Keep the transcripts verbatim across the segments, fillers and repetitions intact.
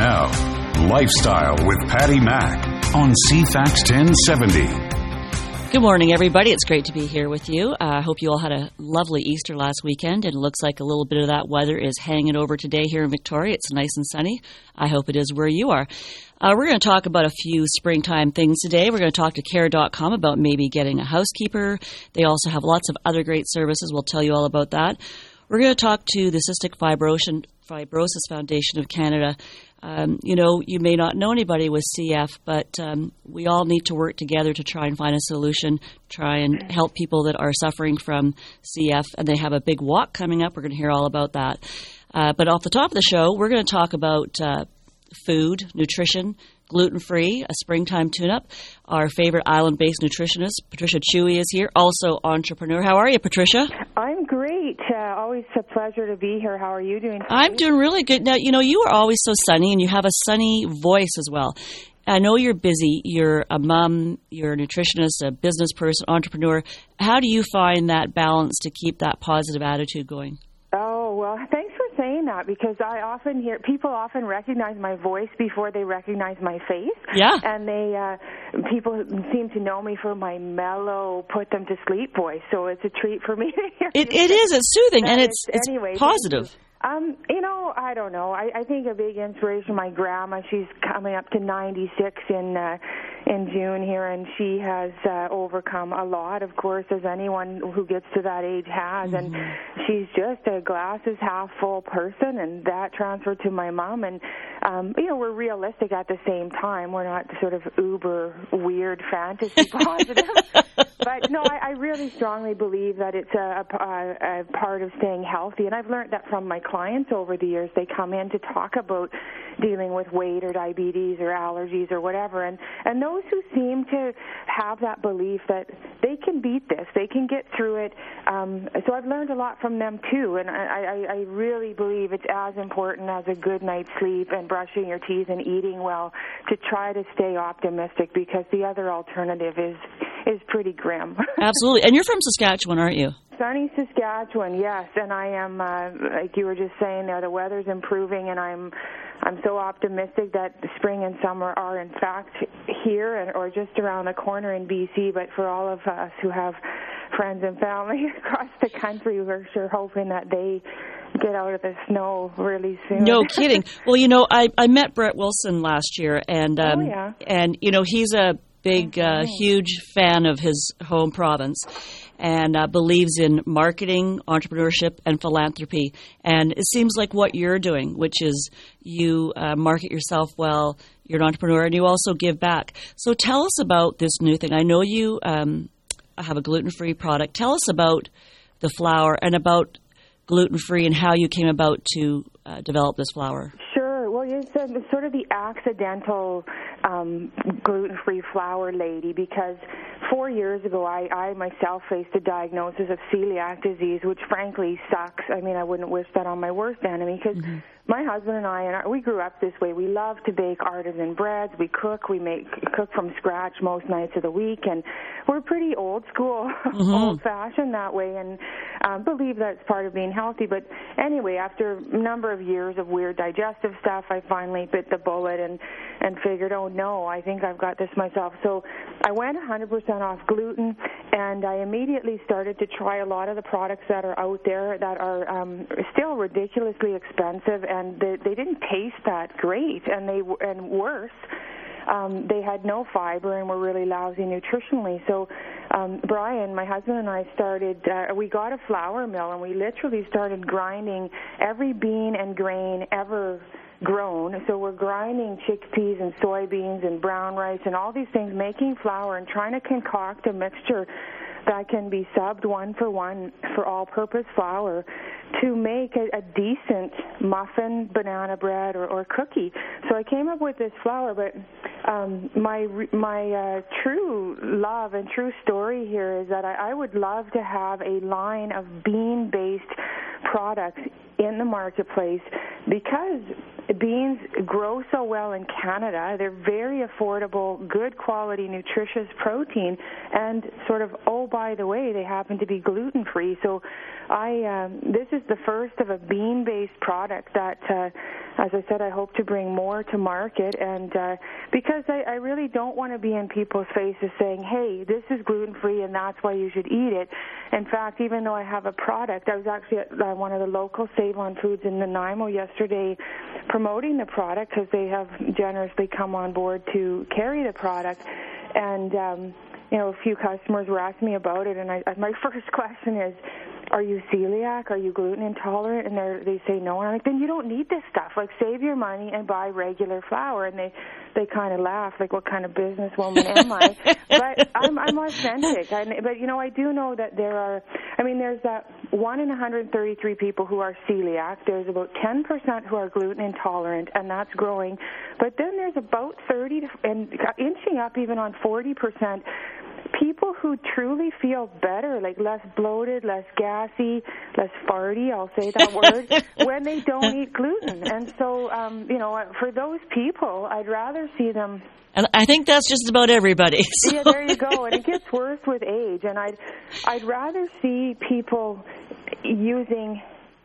now, Lifestyle with Patty Mack on C FAX ten seventy. Good morning, everybody. It's great to be here with you. I uh, hope you all had a lovely Easter last weekend, and it looks like a little bit of that weather is hanging over today here in Victoria. It's nice and sunny. I hope it is where you are. Uh, we're going to talk about a few springtime things today. We're going to talk to care dot com about maybe getting a housekeeper. They also have lots of other great services. We'll tell you all about that. We're going to talk to the Cystic Fibrosis, Fibrosis Foundation of Canada. Um, you know, you may not know anybody with C F, but um, we all need to work together to try and find a solution, try and help people that are suffering from C F, and they have a big walk coming up. We're going to hear all about that. Uh, but off the top of the show, we're going to talk about uh, food, nutrition, gluten-free, a springtime tune-up. Our favorite island-based nutritionist, Patricia Chewy, is here, also entrepreneur. How are you, Patricia? I'm great. Uh, always a pleasure to be here. How are you doing today? I'm doing really good. Now, you know, you are always so sunny, and you have a sunny voice as well. I know you're busy. You're a mom, you're a nutritionist, a business person, entrepreneur. How do you find that balance to keep that positive attitude going? Oh, well, thanks for saying that, because I often hear people often recognize my voice before they recognize my face. Yeah. And they uh, people seem to know me for my mellow, put them to sleep voice. So it's a treat for me to hear. It, it is. It's soothing, and, and it's, it's anyway, positive. Um, you know, I don't know. I, I think a big inspiration, my grandma, she's coming up to ninety-six in uh, in June here, and she has uh, overcome a lot, of course, as anyone who gets to that age has. Mm-hmm. And she's just a glasses half full person, and that transferred to my mom. And, um, you know, we're realistic at the same time. We're not sort of uber weird fantasy positive. But, no, I, I really strongly believe that it's a, a, a part of staying healthy, and I've learned that from my clients over the years. They come in to talk about dealing with weight or diabetes or allergies or whatever, and, and those who seem to have that belief that they can beat this, they can get through it. Um, so I've learned a lot from them too, and I, I, I really believe it's as important as a good night's sleep and brushing your teeth and eating well to try to stay optimistic, because the other alternative is is pretty grim. Absolutely. And you're from Saskatchewan, aren't you? Sunny Saskatchewan, yes, and I am, uh, like you were just saying there, the weather's improving, and I'm I'm so optimistic that the spring and summer are in fact here and, or just around the corner in B C, but for all of us who have friends and family across the country, we're sure hoping that they get out of the snow really soon. No kidding. Well, you know, I, I met Brett Wilson last year, and um, oh, yeah. and you know, he's a big, uh, huge fan of his home province, and uh, believes in marketing, entrepreneurship, and philanthropy. And it seems like what you're doing, which is you uh, market yourself well, you're an entrepreneur, and you also give back. So tell us about this new thing. I know you um, have a gluten-free product. Tell us about the flour and about gluten-free and how you came about to uh, develop this flour. Sure. Well, it's, uh, it's sort of the accidental um, gluten-free flour lady, because four years ago I, I myself faced a diagnosis of celiac disease, which frankly sucks. I mean, I wouldn't wish that on my worst enemy, because mm-hmm. my husband and I, and I, we grew up this way. We love to bake artisan breads. We cook. We make cook from scratch most nights of the week, and we're pretty old school, mm-hmm. old-fashioned that way, and um, believe that's part of being healthy. But anyway, after a number of years of weird digestive stuff, I finally bit the bullet and, and figured, oh, no, I think I've got this myself. So I went one hundred percent off gluten, and I immediately started to try a lot of the products that are out there that are um, still ridiculously expensive, and they, they didn't taste that great, and they and worse. Um, they had no fiber and were really lousy nutritionally. So um, Brian, my husband, and I started, uh, we got a flour mill, and we literally started grinding every bean and grain ever grown. So we're grinding chickpeas and soybeans and brown rice and all these things, making flour and trying to concoct a mixture that can be subbed one for one for all-purpose flour to make a, a decent muffin, banana bread, or, or cookie. So I came up with this flour, but um, my my uh, true love and true story here is that I, I would love to have a line of bean-based products in the marketplace, because beans grow so well in Canada. They're very affordable, good quality, nutritious protein, and sort of, oh, by the way, they happen to be gluten-free. So I um, this is the first of a bean-based product that uh, as I said, I hope to bring more to market, and uh, because I, I really don't want to be in people's faces saying, hey, this is gluten-free and that's why you should eat it. In fact, even though I have a product, I was actually at uh, one of the local Save-On Foods in Nanaimo yesterday promoting the product because they have generously come on board to carry the product, and um, you know, a few customers were asking me about it, and I, my first question is, are you celiac? Are you gluten intolerant? And they say no. And I'm like, then you don't need this stuff. Like, save your money and buy regular flour. And they, they kind of laugh, like, what kind of businesswoman am I? But I'm, I'm authentic. I, but, you know, I do know that there are, I mean, there's that one in one hundred thirty-three people who are celiac. There's about ten percent who are gluten intolerant, and that's growing. But then there's about thirty, to, and inching up even on forty percent, people who truly feel better, like less bloated, less gassy, less farty, I'll say that word, when they don't eat gluten. And so, um, you know, for those people, I'd rather see them... And I think that's just about everybody. So. Yeah, there you go. And it gets worse with age. And I'd, I'd rather see people using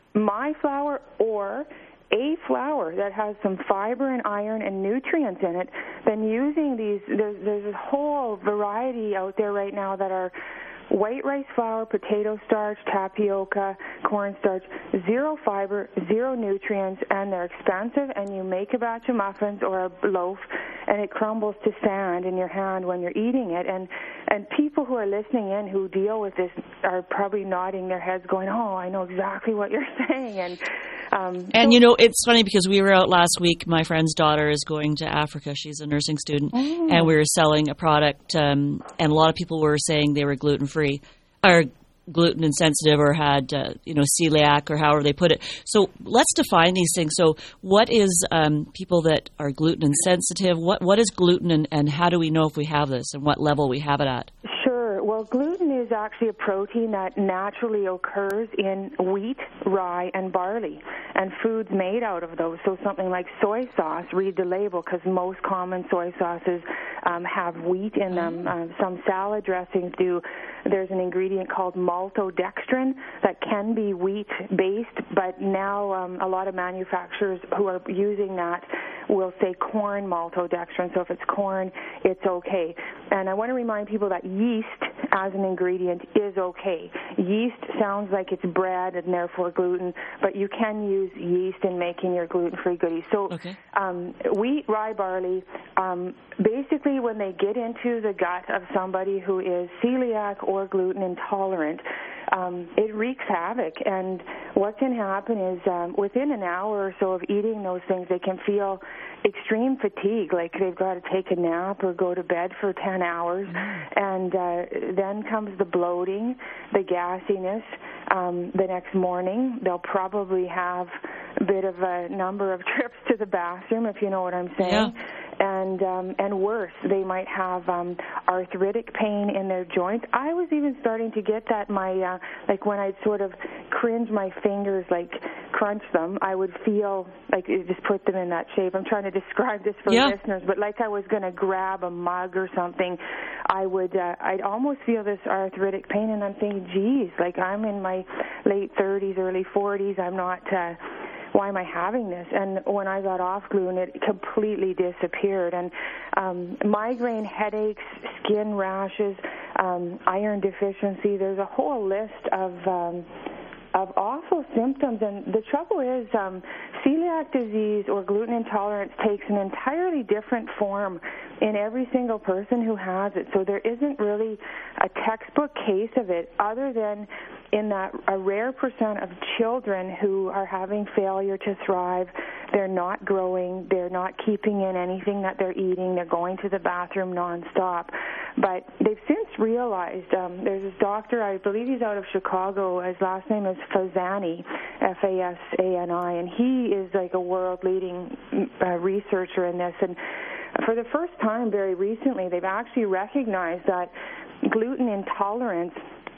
my flour or a flour that has some fiber and iron and nutrients in it than using these. There's, there's a whole variety out there right now that are white rice flour, potato starch, tapioca, cornstarch, zero fiber, zero nutrients, and they're expensive, and you make a batch of muffins or a loaf, and it crumbles to sand in your hand when you're eating it. And and people who are listening in who deal with this are probably nodding their heads going, oh, I know exactly what you're saying. And Um, and, so, you know, it's funny because we were out last week. My friend's daughter is going to Africa. She's a nursing student. Oh. And we were selling a product, um, and a lot of people were saying they were gluten-free or gluten insensitive or had, uh, you know, celiac or however they put it. So let's define these things. So what is um, people that are gluten insensitive? What, what is gluten, and, and how do we know if we have this and what level we have it at? Sure. Well, gluten is actually a protein that naturally occurs in wheat, rye, and barley, and foods made out of those. So something like soy sauce, read the label, because most common soy sauces um, have wheat in them. Um, some salad dressings do. There's an ingredient called maltodextrin that can be wheat-based, but now um, a lot of manufacturers who are using that will say corn maltodextrin. So if it's corn, it's okay. And I want to remind people that yeast as an ingredient is okay. Yeast sounds like it's bread and therefore gluten, but you can use yeast in making your gluten-free goodies. So okay. um, wheat, rye, barley, um, basically when they get into the gut of somebody who is celiac or gluten intolerant, um, it wreaks havoc. And what can happen is um, within an hour or so of eating those things, they can feel extreme fatigue, like they've got to take a nap or go to bed for ten hours. Mm-hmm. And uh, then comes the bloating, the gassiness. Um, the next morning, they'll probably have a bit of a number of trips to the bathroom, if you know what I'm saying. Yeah. And um, and worse, they might have um, arthritic pain in their joints. I was even starting to get that. My uh, like when I'd sort of cringe my fingers, like crunch them, I would feel like it just put them in that shape. I'm trying to describe this for yeah. listeners, but like I was going to grab a mug or something, I would uh, I'd almost feel this arthritic pain, and I'm thinking, geez, like I'm in my late thirties, early forties. I'm not. Uh, why am I having this? And when I got off gluten, it completely disappeared. And um, migraine, headaches, skin rashes, um, iron deficiency, there's a whole list of um, of awful symptoms. And the trouble is um, celiac disease or gluten intolerance takes an entirely different form in every single person who has it. So there isn't really a textbook case of it other than in that a rare percent of children who are having failure to thrive. They're not growing, they're not keeping in anything that they're eating, they're going to the bathroom nonstop. But they've since realized, um, there's this doctor, I believe he's out of Chicago, his last name is Fasani, F A S A N I, and he is like a world-leading uh, researcher in this. And for the first time very recently, they've actually recognized that gluten intolerance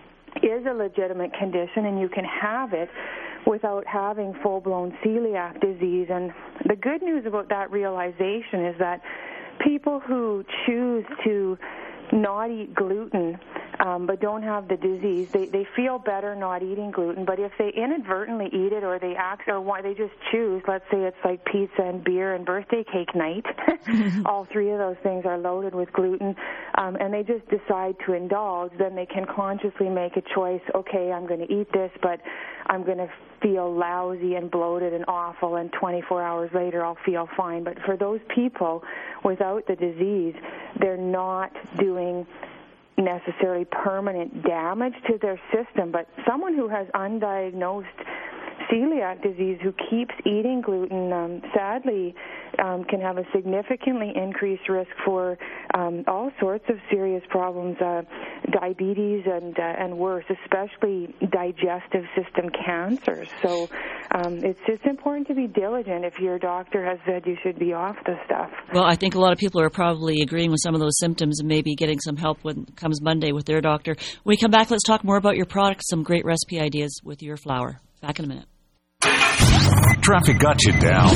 is a legitimate condition, and you can have it without having full-blown celiac disease. And the good news about that realization is that people who choose to not eat gluten um, but don't have the disease, they, they feel better not eating gluten. But if they inadvertently eat it, or they act, or why they just choose, let's say it's like pizza and beer and birthday cake night, all three of those things are loaded with gluten, um, and they just decide to indulge, then they can consciously make a choice, okay, I'm going to eat this, but I'm going to feel lousy and bloated and awful, and twenty-four hours later I'll feel fine. But for those people without the disease, they're not doing necessarily permanent damage to their system. But someone who has undiagnosed celiac disease who keeps eating gluten, um, sadly, um, can have a significantly increased risk for um, all sorts of serious problems, uh, diabetes and uh, and worse, especially digestive system cancers. So um, it's just important to be diligent if your doctor has said you should be off the stuff. Well, I think a lot of people are probably agreeing with some of those symptoms and maybe getting some help when it comes Monday with their doctor. When we come back, let's talk more about your product, some great recipe ideas with your flour. Back in a minute. Traffic got you down.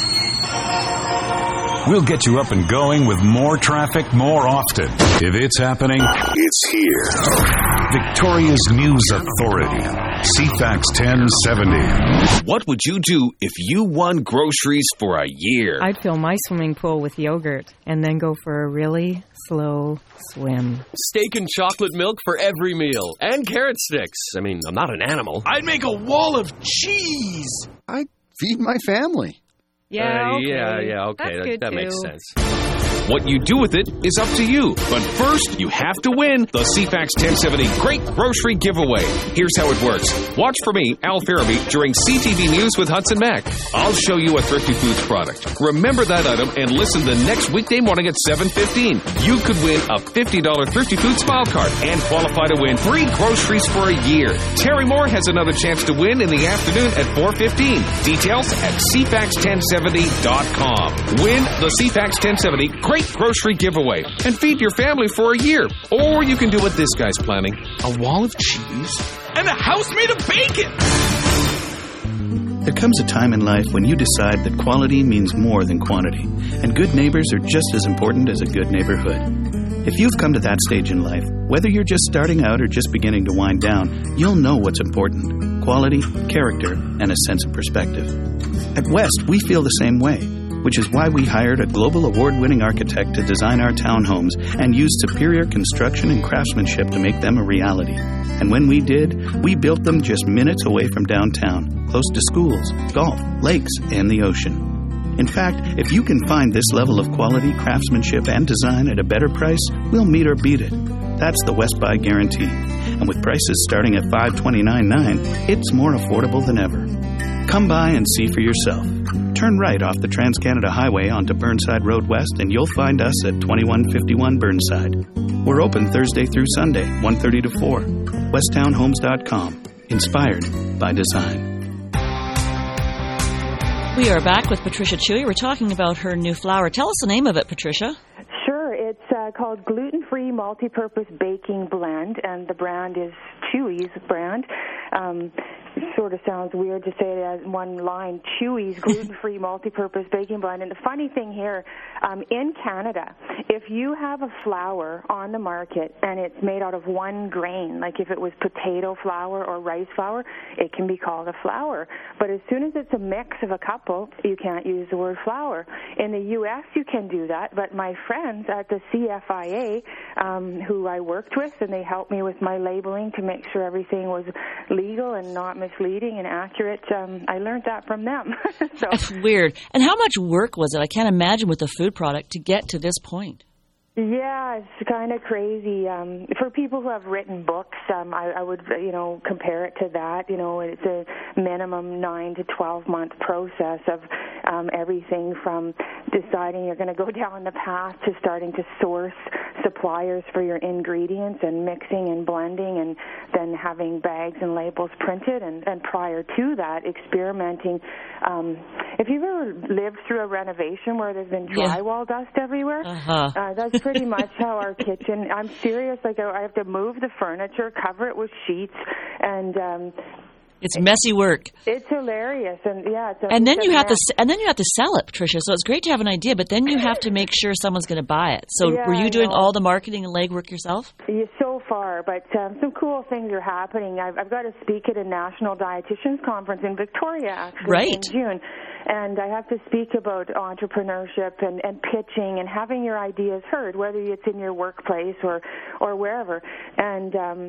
We'll get you up and going with more traffic more often. If it's happening, it's here. Victoria's News Authority. C FAX ten seventy. What would you do if you won groceries for a year? I'd fill my swimming pool with yogurt and then go for a really slow swim. Steak and chocolate milk for every meal. And carrot sticks. I mean, I'm not an animal. I'd make a wall of cheese. I'd feed my family. Yeah, uh, okay. yeah, yeah, okay. That's that good that too. makes sense. What you do with it is up to you. But first, you have to win the C FAX ten seventy Great Grocery Giveaway. Here's how it works. Watch for me, Al Farabee, during C T V News with Hudson Mack. I'll show you a Thrifty Foods product. Remember that item and listen the next weekday morning at seven fifteen. You could win a fifty dollars Thrifty Foods Smile Card and qualify to win free groceries for a year. Terry Moore has another chance to win in the afternoon at four fifteen. Details at C FAX ten seventy dot com. Win the C FAX ten seventy Great Grocery Giveaway and feed your family for a year. Or you can do what this guy's planning. A wall of cheese and a house made of bacon. There comes a time in life when you decide that quality means more than quantity, and good neighbors are just as important as a good neighborhood. If you've come to that stage in life, whether you're just starting out or just beginning to wind down, you'll know what's important: quality, character, and a sense of perspective. At West, we feel the same way, which is why we hired a global award-winning architect to design our townhomes and used superior construction and craftsmanship to make them a reality. And when we did, we built them just minutes away from downtown, close to schools, golf, lakes, and the ocean. In fact, if you can find this level of quality, craftsmanship, and design at a better price, we'll meet or beat it. That's the West Buy guarantee. And with prices starting at five hundred twenty-nine dollars and ninety-nine cents, it's more affordable than ever. Come by and see for yourself. Turn right off the Trans-Canada Highway onto Burnside Road West, and you'll find us at twenty-one fifty-one Burnside. We're open Thursday through Sunday, one thirty to four. west town homes dot com. Inspired by design. We are back with Patricia Chewy. We're talking about her new flour. Tell us the name of it, Patricia. Sure, it's uh, called Gluten-Free Multi-Purpose Baking Blend, and the brand is Chewy's brand. Um, it sort of sounds weird to say it as one line, Chewy's Gluten-Free Multi-Purpose Baking Blend. And the funny thing here, um, in Canada, if you have a flour on the market and it's made out of one grain, like if it was potato flour or rice flour, it can be called a flour. But as soon as it's a mix of a couple, you can't use the word flour. In the U S, you can do that, but my friends at the C F I A, um, who I worked with, and they helped me with my labeling to make sure everything was legal and not misleading and accurate, um, I learned that from them. So That's weird. And how much work was it? I can't imagine with a food product to get to this point. Yeah, it's kind of crazy. Um, for people who have written books, um, I, I would, you know, compare it to that. You know, it's a minimum nine to twelve month process of um, everything from deciding you're going to go down the path to starting to source suppliers for your ingredients and mixing and blending, and then having bags and labels printed. And, and prior to that, experimenting. Um, if you've ever lived through a renovation where there's been drywall yeah. dust everywhere, uh-huh. uh, that's pretty much how our kitchen, I'm serious, like I have to move the furniture, cover it with sheets, and um, It's messy work. It's hilarious, and yeah. It's a, and then it's you a have mess. to, and then you have to sell it, Patricia. So it's great to have an idea, but then you have to make sure someone's going to buy it. So yeah, were you doing know. all the marketing and legwork yourself? Yeah, so far, but um, some cool things are happening. I've, I've got to speak at a national dietitians conference in Victoria, actually, right. in June. And I have to speak about entrepreneurship and, and pitching and having your ideas heard, whether it's in your workplace or, or wherever. And um,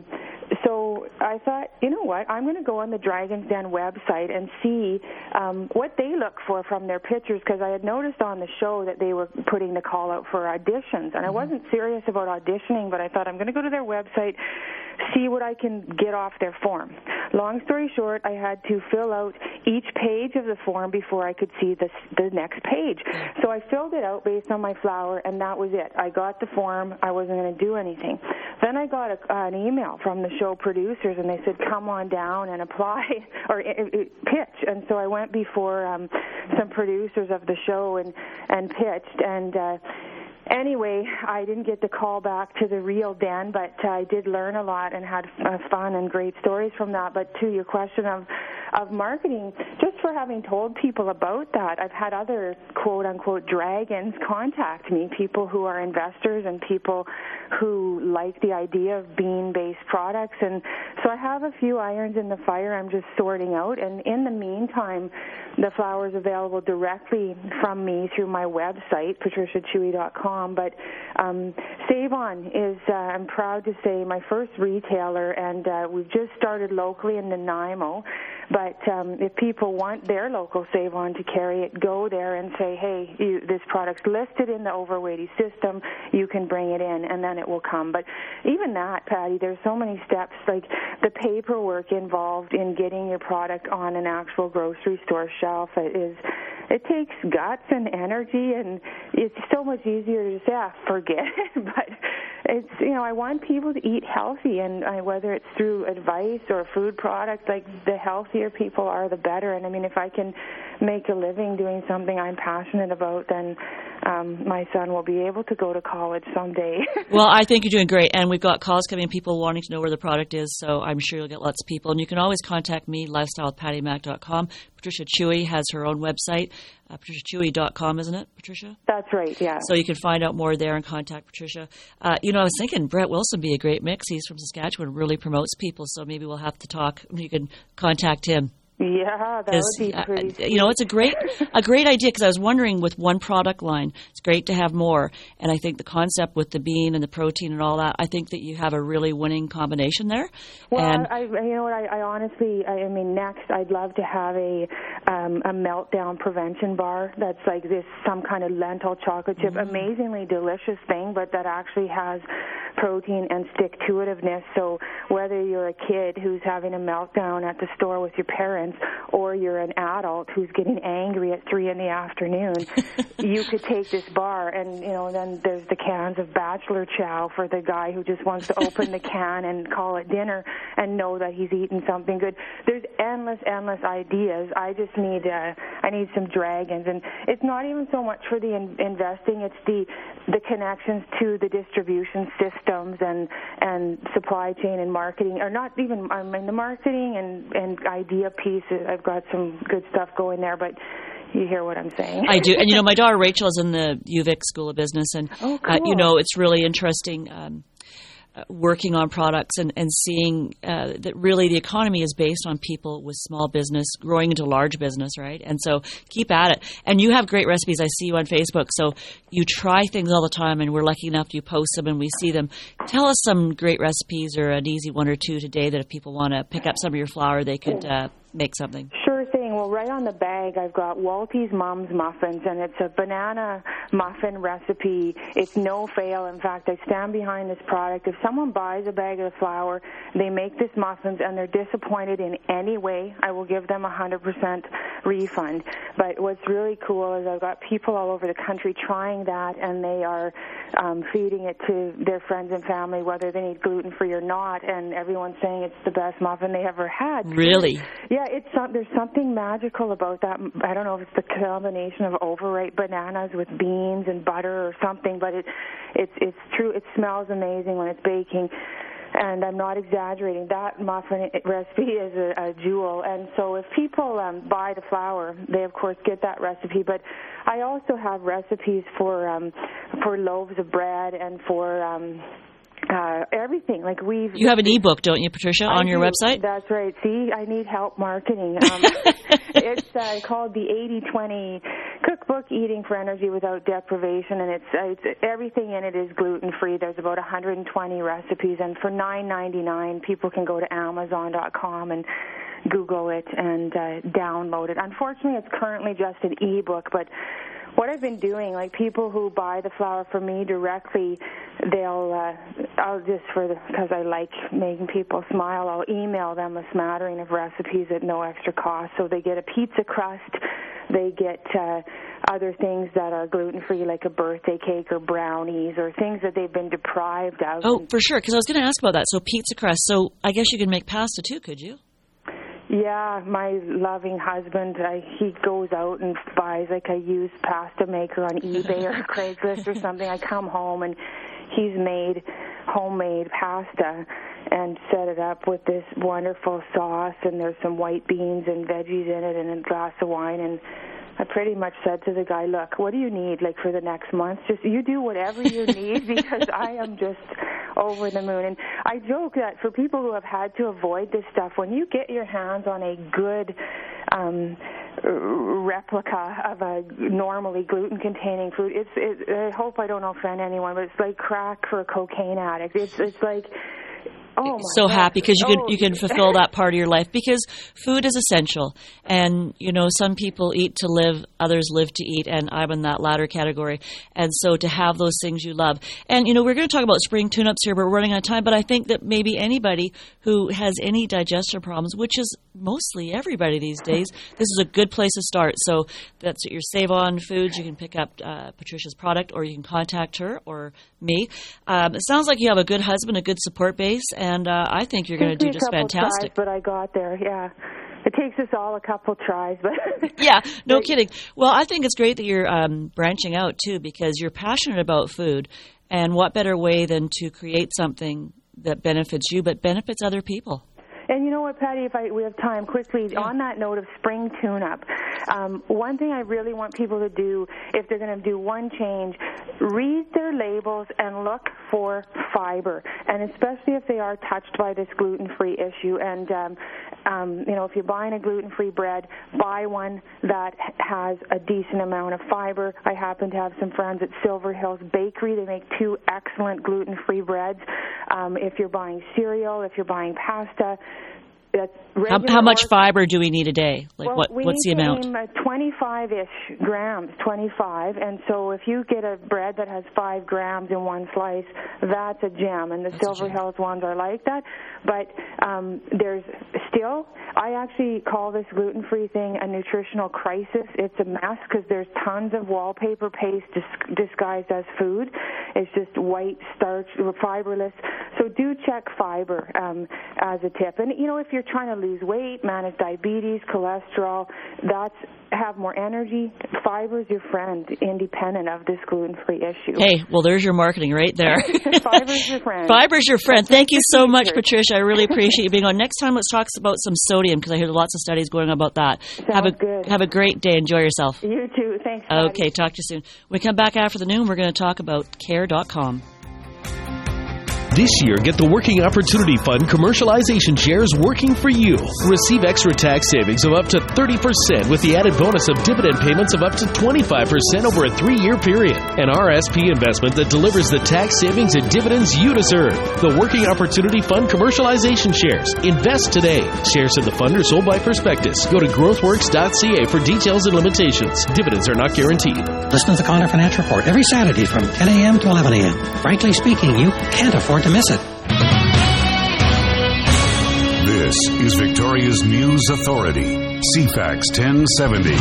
so I thought, you know what, I'm going to go on the Dragon's Den website and see um, what they look for from their pitchers, because I had noticed on the show that they were putting the call out for auditions. And I wasn't serious about auditioning, but I thought I'm going to go to their website, see what I can get off their form. Long story short, I had to fill out each page of the form before I could see the, the next page. So I filled it out based on my flower, and that was it. I got the form. I wasn't going to do anything. Then I got a, uh, an email from the show producers, and they said, come on down and apply or uh, uh, pitch. And so I went before um, some producers of the show and, and pitched, and uh, Anyway, I didn't get the call back to the real Den, but uh, I did learn a lot and had uh, fun and great stories from that. But to your question of, of marketing, just for having told people about that, I've had other quote-unquote dragons contact me, people who are investors and people who like the idea of bean-based products. And so I have a few irons in the fire I'm just sorting out. And in the meantime, the flower is available directly from me through my website, patricia chewy dot com. But um, Save-On is, uh, I'm proud to say, my first retailer, and uh, we've just started locally in Nanaimo. But um, if people want their local Save-On to carry it, go there and say, hey, you, this product's listed in the Overweighty system, you can bring it in, and then it will come. But even that, Patty, there's so many steps, like the paperwork involved in getting your product on an actual grocery store shelf. It is, it takes guts and energy, and it's so much easier to just say, ah, forget it. But it's, you know, I want people to eat healthy, and I, whether it's through advice or food products, like the healthier people are, the better. And I mean, if I can make a living doing something I'm passionate about, then um, my son will be able to go to college someday. Well, I think you're doing great, and we've got calls coming, people wanting to know where the product is, so I'm sure you'll get lots of people. And you can always contact me, lifestyle with patty mac dot com. Patricia Chewy has her own website, uh, patricia chewy dot com, isn't it, Patricia? That's right, yeah. So you can find out more there and contact Patricia. Uh, you know, I was thinking Brett Wilson would be a great mix. He's from Saskatchewan, really promotes people, so maybe we'll have to talk. You can contact him. Yeah, that would be pretty uh, You know, it's a great a great idea, because I was wondering, with one product line, it's great to have more. And I think the concept with the bean and the protein and all that, I think that you have a really winning combination there. Well, and I, you know what, I, I honestly, I, I mean, next I'd love to have a um, a meltdown prevention bar that's like this, some kind of lentil chocolate chip, mm. amazingly delicious thing, but that actually has protein and stick-to-itiveness. So whether you're a kid who's having a meltdown at the store with your parents, or you're an adult who's getting angry at three in the afternoon, you could take this bar, and you know, then there's the cans of Bachelor Chow for the guy who just wants to open the can and call it dinner and know that he's eaten something good. There's endless, endless ideas. I just need, uh, I need some dragons, and it's not even so much for the in- investing. It's the the connections to the distribution systems and and supply chain and marketing, or not even. I mean, the marketing and and idea piece. I've got some good stuff going there, but you hear what I'm saying. I do. And, you know, my daughter Rachel is in the U V I C School of Business, and, oh, cool. uh, you know, it's really interesting um, uh, working on products and, and seeing uh, that really the economy is based on people with small business growing into large business, right? And so keep at it. And you have great recipes. I see you on Facebook. So you try things all the time, and we're lucky enough you post them and we see them. Tell us some great recipes, or an easy one or two today, that if people want to pick up some of your flour, they could uh, make something. Sure thing. Well, right on the bag, I've got Waltie's Mom's Muffins, and it's a banana muffin recipe. It's no fail. In fact, I stand behind this product. If someone buys a bag of the flour, they make this muffins, and they're disappointed in any way, I will give them a one hundred percent refund. But what's really cool is I've got people all over the country trying that, and they are um, feeding it to their friends and family, whether they need gluten-free or not, and everyone's saying it's the best muffin they ever had. Really? Yeah, it's some, there's something magical about that. I don't know if it's the combination of overripe bananas with beans and butter or something, but it, it's it's true. It smells amazing when it's baking. and I'm not exaggerating. That muffin recipe is a, a jewel. And so if people um, buy the flour, they of course get that recipe. But I also have recipes for um, for loaves of bread and for um, uh, everything. Like we've you have an ebook, don't you, Patricia, on I your do. website? That's right. See, I need help marketing. Um, it's uh, called the eighty twenty Cookbook, Eating for Energy Without Deprivation, and it's, uh, it's everything in it is gluten-free. There's about one hundred twenty recipes, and for nine ninety-nine, people can go to Amazon dot com and Google it and uh, download it. Unfortunately, it's currently just an ebook, but what I've been doing, like people who buy the flour from me directly, they'll, uh, I'll just, for because I like making people smile, I'll email them a smattering of recipes at no extra cost. So they get a pizza crust, they get uh, other things that are gluten-free, like a birthday cake or brownies or things that they've been deprived of. Oh, for sure, because I was going to ask about that. So pizza crust, so I guess you can make pasta too, could you? Yeah, my loving husband, I, he goes out and buys like a used pasta maker on eBay or Craigslist or something. I come home and he's made homemade pasta and set it up with this wonderful sauce, and there's some white beans and veggies in it and a glass of wine. And I pretty much said to the guy, look, what do you need, like, for the next month? Just you do whatever you need, because I am just over the moon. And I joke that for people who have had to avoid this stuff, when you get your hands on a good um, replica of a normally gluten-containing food, it's, it, I hope I don't offend anyone, but it's like crack for a cocaine addict. It's, it's like... Oh, so God. happy because you oh. can you can fulfill that part of your life, because food is essential. And, you know, some people eat to live, others live to eat, and I'm in that latter category. And so to have those things you love. And, you know, we're going to talk about spring tune-ups here, but we're running out of time. But I think that maybe anybody who has any digestive problems, which is mostly everybody these days, this is a good place to start. So that's your Save On Foods. You can pick up uh, Patricia's product, or you can contact her or me. Um, it sounds like you have a good husband, a good support base, and uh, I think you're going to do just fantastic. Tries, but I got there, yeah. It takes us all a couple tries, but yeah, no kidding. Well, I think it's great that you're um, branching out too, because you're passionate about food, and what better way than to create something that benefits you but benefits other people. And you know what, Patty, if I, we have time, quickly, yeah. on that note of spring tune-up, um, one thing I really want people to do, if they're going to do one change, read their labels and look for fiber, and especially if they are touched by this gluten-free issue. And, um, um, you know, if you're buying a gluten-free bread, buy one that has a decent amount of fiber. I happen to have some friends at Silver Hills Bakery. They make two excellent gluten-free breads. Um, if you're buying cereal, if you're buying pasta, How, how much fiber do we need a day? Like well, what? We what's the need to amount? aim, uh, twenty-five-ish grams, twenty-five. And so if you get a bread that has five grams in one slice, that's a gem. And the that's Silver Hills ones are like that. But um, there's still, I actually call this gluten-free thing a nutritional crisis. It's a mess because there's tons of wallpaper paste dis- disguised as food. It's just white starch, fiberless. So do check fiber um, as a tip. And, you know, if you're trying to lose weight, manage diabetes, cholesterol, that's have more energy, fiber's your friend, independent of this gluten-free issue. Hey, well, there's your marketing right there. Fiber's your friend. Fiber's your friend. Thank you so much, Patricia. I really appreciate you being on. Next time, let's talk about some sodium, because I hear lots of studies going on about that. Sounds have a good. Have a great day. Enjoy yourself. You too. Thanks, Patty. Okay, talk to you soon. When we come back after the noon, we're going to talk about care dot com. This year, get the Working Opportunity Fund commercialization shares working for you. Receive extra tax savings of up to thirty percent with the added bonus of dividend payments of up to twenty-five percent over a three-year period. An R S P investment that delivers the tax savings and dividends you deserve. The Working Opportunity Fund commercialization shares. Invest today. Shares of the fund are sold by prospectus. Go to growth works dot c a for details and limitations. Dividends are not guaranteed. Listen to the Connor Finance Report every Saturday from ten a.m. to eleven a.m. Frankly speaking, you can't afford to miss it. This is Victoria's News Authority, C FAX ten seventy.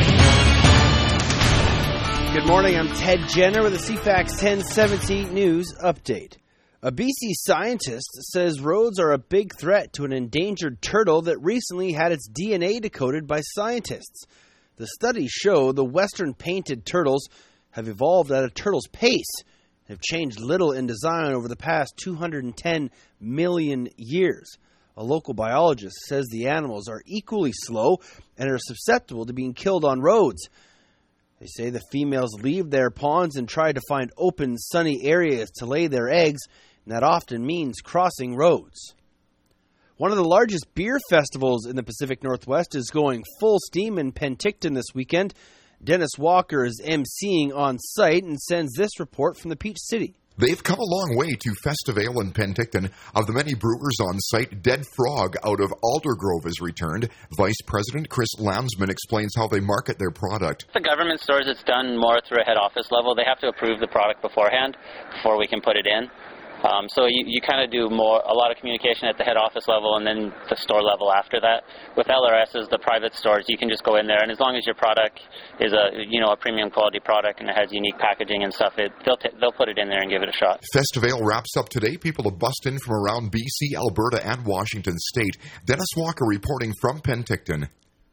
Good morning, I'm Ted Jenner with the C FAX ten seventy News Update. A B C scientist says roads are a big threat to an endangered turtle that recently had its D N A decoded by scientists. The studies show the western painted turtles have evolved at a turtle's pace, have changed little in design over the past two hundred ten million years. A local biologist says the animals are equally slow and are susceptible to being killed on roads. They say the females leave their ponds and try to find open, sunny areas to lay their eggs, and that often means crossing roads. One of the largest beer festivals in the Pacific Northwest is going full steam in Penticton this weekend. Dennis Walker is emceeing on site and sends this report from the Peach City. They've come a long way to Festivale in Penticton. Of the many brewers on site, Dead Frog out of Aldergrove has returned. Vice President Chris Lamsman explains how they market their product. The government stores, it's done more through a head office level. They have to approve the product beforehand before we can put it in. Um, so you, you kind of do more, a lot of communication at the head office level and then the store level after that. With L R S's, the private stores, you can just go in there, and as long as your product is a, you know, a premium quality product and it has unique packaging and stuff, it, they'll t- they'll put it in there and give it a shot. Festivale wraps up today. People have bussed in from around B C, Alberta, and Washington State. Dennis Walker reporting from Penticton.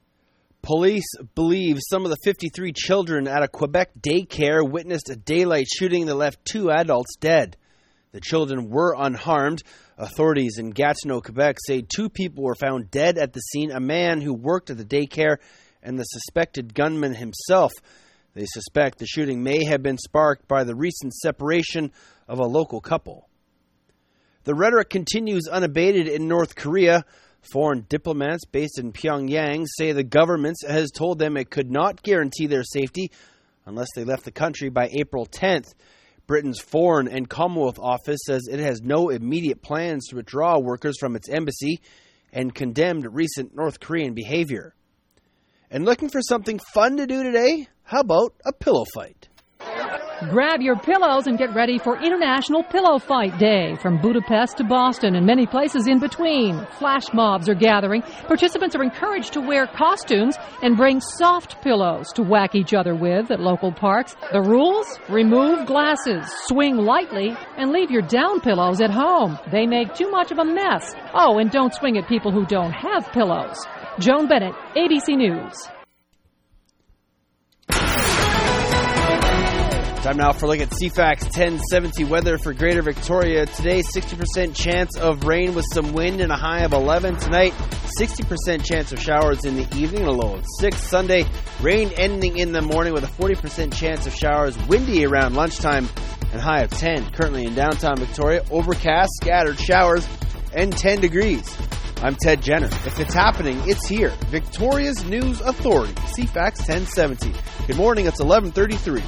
Police believe some of the fifty-three children at a Quebec daycare witnessed a daylight shooting that left two adults dead. The children were unharmed. Authorities in Gatineau, Quebec say two people were found dead at the scene, a man who worked at the daycare and the suspected gunman himself. They suspect the shooting may have been sparked by the recent separation of a local couple. The rhetoric continues unabated in North Korea. Foreign diplomats based in Pyongyang say the government has told them it could not guarantee their safety unless they left the country by April tenth. Britain's Foreign and Commonwealth Office says it has no immediate plans to withdraw workers from its embassy and condemned recent North Korean behavior. And looking for something fun to do today? How about a pillow fight? Grab your pillows and get ready for International Pillow Fight Day. From Budapest to Boston and many places in between, flash mobs are gathering. Participants are encouraged to wear costumes and bring soft pillows to whack each other with at local parks. The rules? Remove glasses, swing lightly, and leave your down pillows at home. They make too much of a mess. Oh, and don't swing at people who don't have pillows. Joan Bennett, A B C News. Time now for a look at C FAX ten seventy weather for Greater Victoria. Today, sixty percent chance of rain with some wind and a high of eleven. Tonight, sixty percent chance of showers in the evening and a low of six. Sunday, rain ending in the morning with a forty percent chance of showers. Windy around lunchtime and high of ten. Currently in downtown Victoria, overcast, scattered showers, and ten degrees. I'm Ted Jenner. If it's happening, it's here. Victoria's News Authority, C FAX ten seventy. Good morning, it's eleven thirty-three.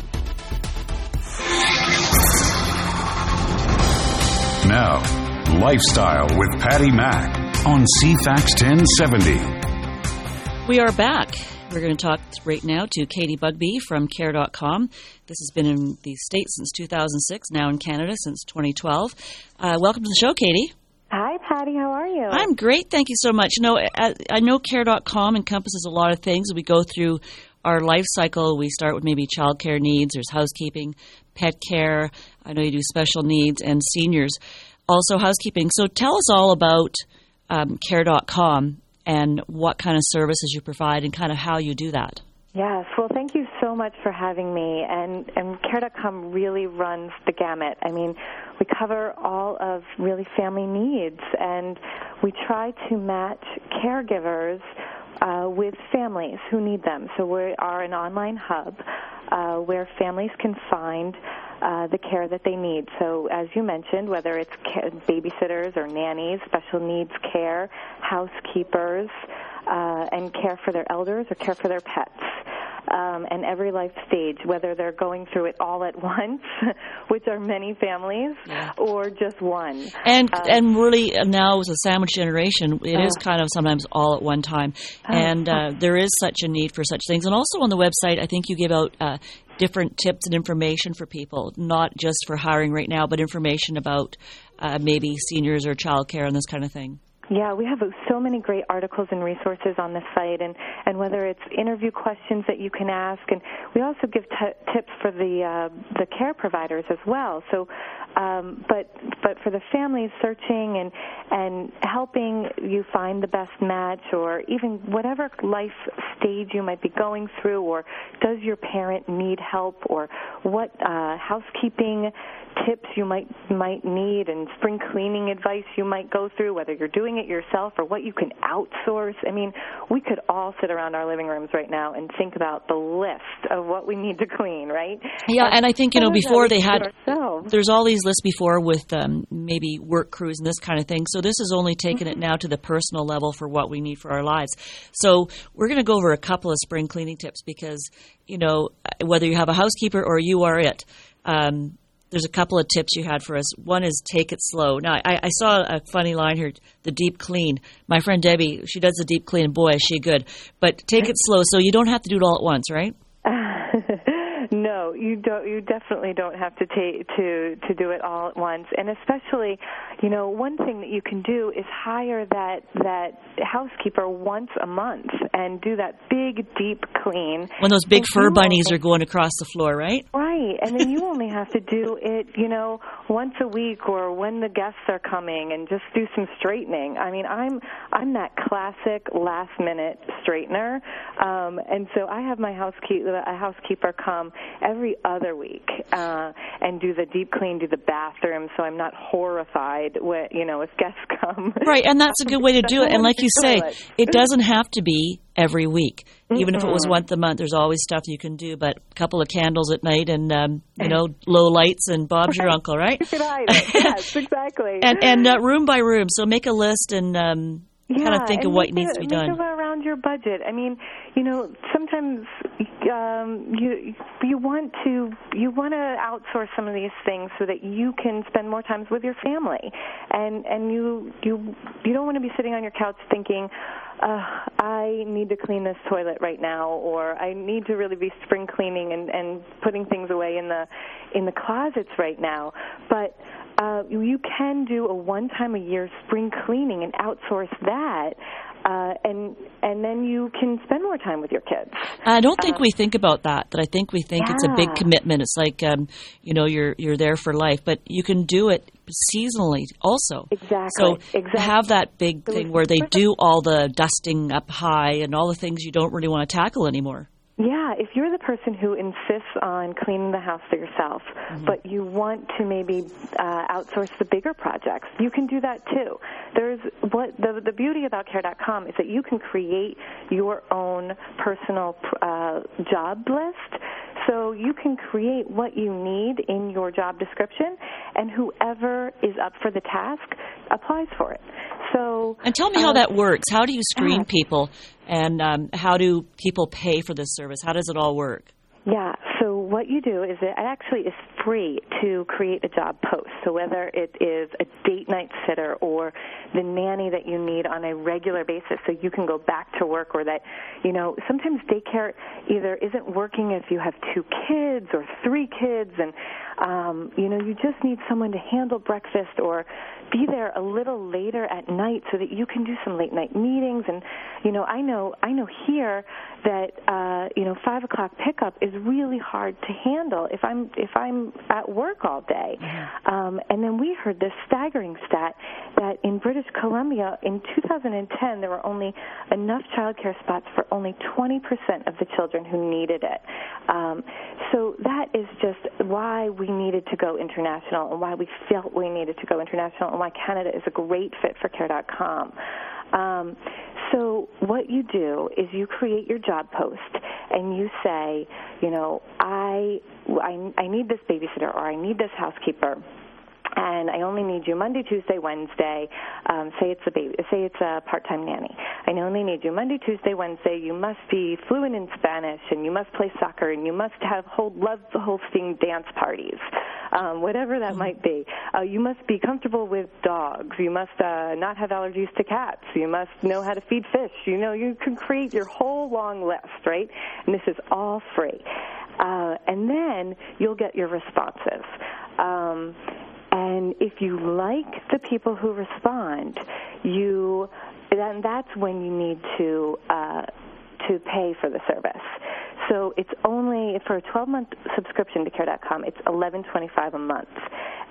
Now, Lifestyle with Patty Mack on C FAX ten seventy. We are back. We're going to talk right now to Katie Bugbee from care dot com. This has been in the States since two thousand six, now in Canada since twenty twelve. Uh, welcome to the show, Katie. Hi, Patty. How are you? I'm great. Thank you so much. You know, I, I know care dot com encompasses a lot of things. We go through our life cycle. We start with maybe childcare needs. There's housekeeping, pet care. I know you do special needs and seniors. Also housekeeping. So tell us all about um, care dot com and what kind of services you provide and kind of how you do that. Yes. Well, thank you so much for having me. And, and care dot com really runs the gamut. I mean, we cover all of really family needs, and we try to match caregivers Uh, with families who need them. So we are an online hub uh, where families can find uh, the care that they need. So as you mentioned, whether it's ca- babysitters or nannies, special needs care, housekeepers, uh, and care for their elders or care for their pets. Um, and every life stage, whether they're going through it all at once, which are many families, yeah. or just one. And um, and really uh, now as a sandwich generation, it uh, is kind of sometimes all at one time. Uh, and uh, there is such a need for such things. And also on the website, I think you give out uh, different tips and information for people, not just for hiring right now, but information about uh, maybe seniors or childcare and this kind of thing. Yeah, we have so many great articles and resources on the site, and, and whether it's interview questions that you can ask, and we also give t- tips for the uh, the care providers as well. So Um, but but for the families searching and and helping you find the best match, or even whatever life stage you might be going through, or does your parent need help, or what uh, housekeeping tips you might might need, and spring cleaning advice you might go through, whether you're doing it yourself or what you can outsource. I mean, we could all sit around our living rooms right now and think about the list of what we need to clean, right? Yeah, and, and I think, you know, before they had, ourselves. there's all these lists before with um, maybe work crews and this kind of thing. So this is only taking mm-hmm. it now to the personal level for what we need for our lives. So we're going to go over a couple of spring cleaning tips because, you know, whether you have a housekeeper or you are it, um, there's a couple of tips you had for us. One is take it slow. Now, I, I saw a funny line here, the deep clean. My friend Debbie, she does the deep clean, and boy, is she good. But take it slow, so you don't have to do it all at once, right? No, you don't. You definitely don't have to take to to do it all at once. And especially, you know, one thing that you can do is hire that that housekeeper once a month and do that big deep clean. When those big fur bunnies are going across the floor, right? Right, and then you only have to do it, you know, once a week or when the guests are coming, and just do some straightening. I mean, I'm I'm that classic last minute straightener, um, and so I have my housekeeper a housekeeper come every other week uh, and do the deep clean, do the bathroom, so I'm not horrified when, you know, if guests come. Right, and that's a good way to do it. And like you say, it doesn't have to be every week. Even mm-hmm. if it was once a month, there's always stuff you can do. But a couple of candles at night and, um, you know, low lights and Bob's your uncle, right? Right, yes, exactly. and and uh, room by room. So make a list and um, yeah, kind of think of what needs it, to be done. Make it around your budget. I mean, you know, sometimes um, you you want to you want to outsource some of these things so that you can spend more time with your family, and and you you you don't want to be sitting on your couch thinking, uh, I need to clean this toilet right now, or I need to really be spring cleaning and, and putting things away in the in the closets right now. But uh, you can do a one time a year spring cleaning and outsource that. Uh, and and then you can spend more time with your kids. I don't think uh, we think about that. That I think we think yeah. it's a big commitment. It's like um, you know, you're you're there for life, but you can do it seasonally also. Exactly. So exactly. have that big thing where they do all the dusting up high and all the things you don't really want to tackle anymore. Yeah, if you're the person who insists on cleaning the house for yourself, mm-hmm. but you want to maybe uh, outsource the bigger projects, you can do that too. There's what the the beauty about care dot com is that you can create your own personal uh, job list. So you can create what you need in your job description, and whoever is up for the task applies for it. So, and tell me uh, how that works. How do you screen uh, people, and um, how do people pay for this service? How does it all work? Yeah, so what you do is it actually is free to create a job post. So whether it is a date night sitter or the nanny that you need on a regular basis so you can go back to work, or that, you know, sometimes daycare either isn't working if you have two kids or three kids, and, um, you know, you just need someone to handle breakfast or be there a little later at night so that you can do some late night meetings. And, you know, I know I know here that, uh, you know, five o'clock pickup is really hard to handle if I'm if I'm at work all day. Um, and then we heard this staggering stat that in British Columbia in two thousand ten there were only enough child care spots for only twenty percent of the children who needed it. Um, so that is just why we needed to go international, and why we felt we needed to go international, and why Canada is a great fit for care dot com. Um, so what you do is you create your job post, and you say, you know, I, I, I need this babysitter, or I need this housekeeper, and I only need you Monday, Tuesday, Wednesday. Um, say it's a baby, say it's a part-time nanny. I only need you Monday, Tuesday, Wednesday. You must be fluent in Spanish, and you must play soccer, and you must have hold, love hosting dance parties, um, whatever that might be. Uh, you must be comfortable with dogs. You must uh, not have allergies to cats. You must know how to feed fish. You know, you can create your whole long list, right? And this is all free. Uh, and then you'll get your responses. Um, And if you like the people who respond, you then that's when you need to uh, to pay for the service. So it's only for a twelve-month subscription to care dot com. It's eleven twenty-five a month,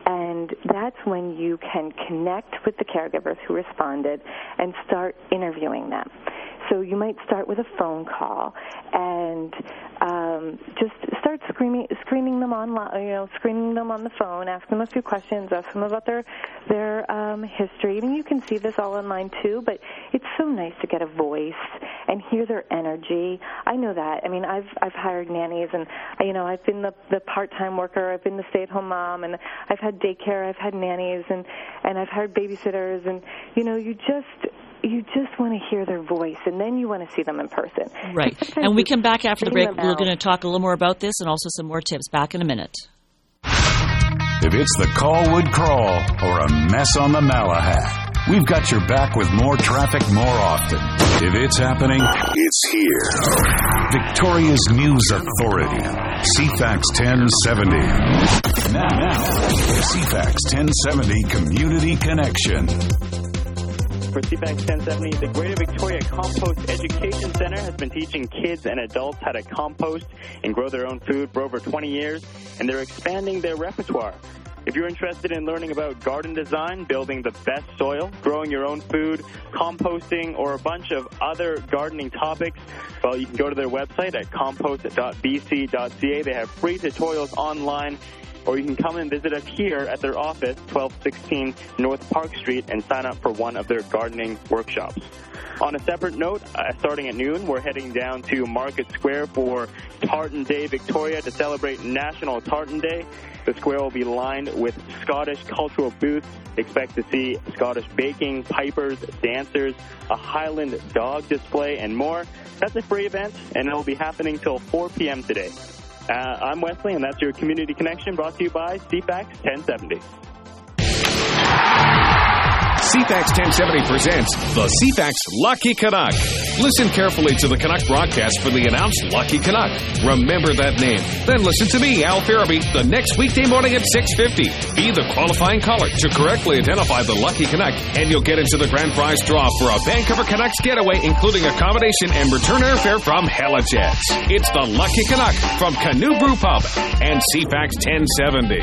And that's when you can connect with the caregivers who responded and start interviewing them. So you might start with a phone call and um, just start screening, screening them online, you know, screening them on the phone, ask them a few questions, ask them about their their um, history. I mean, you can see this all online too, but it's so nice to get a voice and hear their energy. I know that. I mean, I've I've hired nannies, and you know, I've been the the part-time worker, I've been the stay-at-home mom, and I've had daycare, I've had nannies, and and I've hired babysitters, and you know, you just. You just want to hear their voice, and then you want to see them in person. Right. And we come back after the break. We're going to talk a little more about this and also some more tips. Back in a minute. If it's the Colwood Crawl or a mess on the Malahat, we've got your back with more traffic more often. If it's happening, it's here. Victoria's News Authority. C FAX ten seventy. Now, now C FAX ten seventy Community Connection. For C FAX ten seventy, the Greater Victoria Compost Education Center has been teaching kids and adults how to compost and grow their own food for over twenty years, and they're expanding their repertoire. If you're interested in learning about garden design, building the best soil, growing your own food, composting, or a bunch of other gardening topics, well, you can go to their website at compost dot b c dot c a. They have free tutorials online, or you can come and visit us here at their office, twelve sixteen North Park Street, and sign up for one of their gardening workshops. On a separate note, uh, starting at noon, we're heading down to Market Square for Tartan Day Victoria to celebrate National Tartan Day. The square will be lined with Scottish cultural booths. Expect to see Scottish baking, pipers, dancers, a Highland dog display, and more. That's a free event, and it will be happening till four p.m. today. Uh, I'm Wesley, and that's your Community Connection, brought to you by C FAX ten seventy. C FAX ten seventy presents the C FAX Lucky Canuck. Listen carefully to the Canuck broadcast for the announced Lucky Canuck. Remember that name. Then listen to me, Al Farabee, the next weekday morning at six fifty. Be the qualifying caller to correctly identify the Lucky Canuck, and you'll get into the grand prize draw for a Vancouver Canucks getaway, including accommodation and return airfare from Helajets. It's the Lucky Canuck from Canoe Brew Pub and C FAX ten seventy.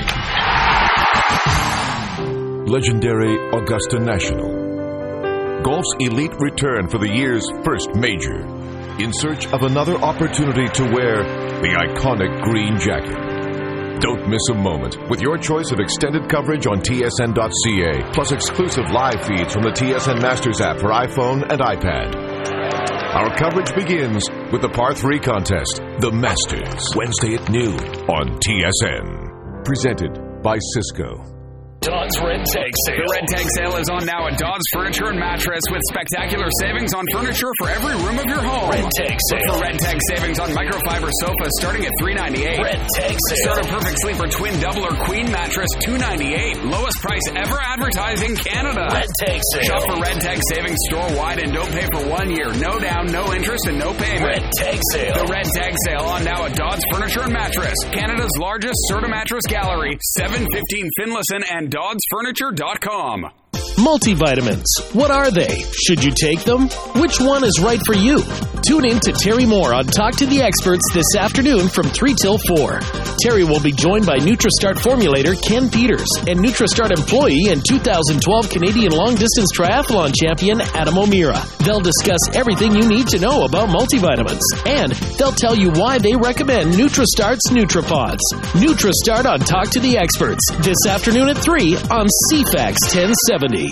Legendary Augusta National. Golf's elite return for the year's first major. In search of another opportunity to wear the iconic green jacket. Don't miss a moment with your choice of extended coverage on T S N dot C A, plus exclusive live feeds from the T S N Masters app for iPhone and iPad. Our coverage begins with the Par three contest, the Masters, Wednesday at noon on T S N. Presented by Cisco. Don's Red Tag Sale. The Red Tag Sale is on now at Don's Furniture and Mattress with spectacular savings on furniture for every room of your home. Red Tag Sale. Look for Red Tag savings on microfiber sofas starting at three ninety-eight. Red Tag Sale. Start a Perfect Sleeper twin, double, or queen mattress two ninety-eight. Lowest price ever advertised in Canada. Red Tag Sale. Shop for Red Tag savings store-wide and don't pay for one year. No down, no interest, and no payment. Red Tag Sale. The Red Tag Sale on now at Don's Furniture and Mattress, Canada's largest Serta mattress gallery, seven fifteen Finlayson and Dodds Furniture dot com. Multivitamins. What are they? Should you take them? Which one is right for you? Tune in to Terry Moore on Talk to the Experts this afternoon from three till four. Terry will be joined by NutriStart formulator Ken Peters and NutriStart employee and two thousand twelve Canadian long-distance triathlon champion Adam O'Meara. They'll discuss everything you need to know about multivitamins, and they'll tell you why they recommend NutriStart's NutriPods. NutriStart on Talk to the Experts this afternoon at three on C FAX ten seventy.